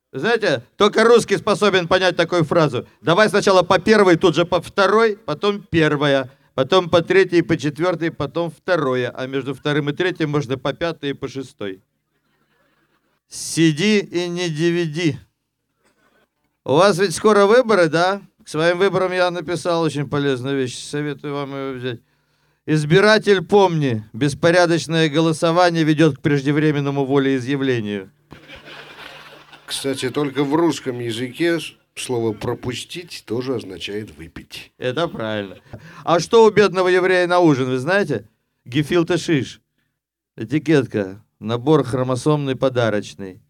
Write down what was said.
Знаете, только русский способен понять такую фразу. Давай сначала по первой, тут же по второй, потом первая, потом по третьей, по четвертой, потом второе. А между вторым и третьим можно по пятой и по шестой. Сиди и не DVD. У вас ведь скоро выборы, да? К своим выборам я написал очень полезную вещь. Советую вам ее взять. Избиратель, помни, беспорядочное голосование ведет к преждевременному волеизъявлению. Кстати, только в русском языке слово «пропустить» тоже означает «выпить». Это правильно. А что у бедного еврея на ужин, вы знаете? Гефилте шиш. Этикетка. Набор хромосомный подарочный.